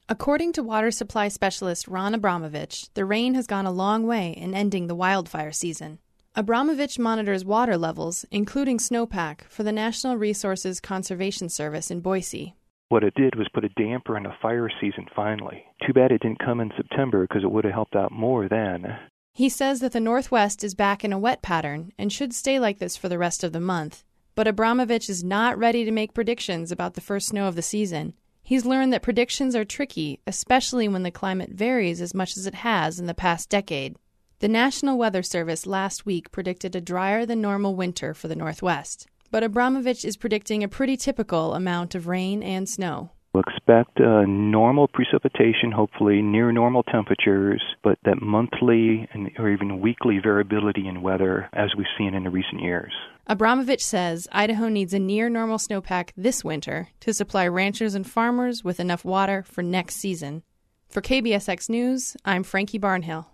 According to water supply specialist Ron Abramovich, the rain has gone a long way in ending the wildfire season. Abramovich monitors water levels, including snowpack, for the National Resources Conservation Service in Boise. What it did was put a damper on the fire season finally. Too bad it didn't come in September because it would have helped out more then. He says that the Northwest is back in a wet pattern and should stay like this for the rest of the month. But Abramovich is not ready to make predictions about the first snow of the season. He's learned that predictions are tricky, especially when the climate varies as much as it has in the past decade. The National Weather Service last week predicted a drier than normal winter for the Northwest. But Abramovich is predicting a pretty typical amount of rain and snow. We'll expect normal precipitation, hopefully near normal temperatures, but that monthly or even weekly variability in weather as we've seen in the recent years. Abramovich says Idaho needs a near-normal snowpack this winter to supply ranchers and farmers with enough water for next season. For KBSX News, I'm Frankie Barnhill.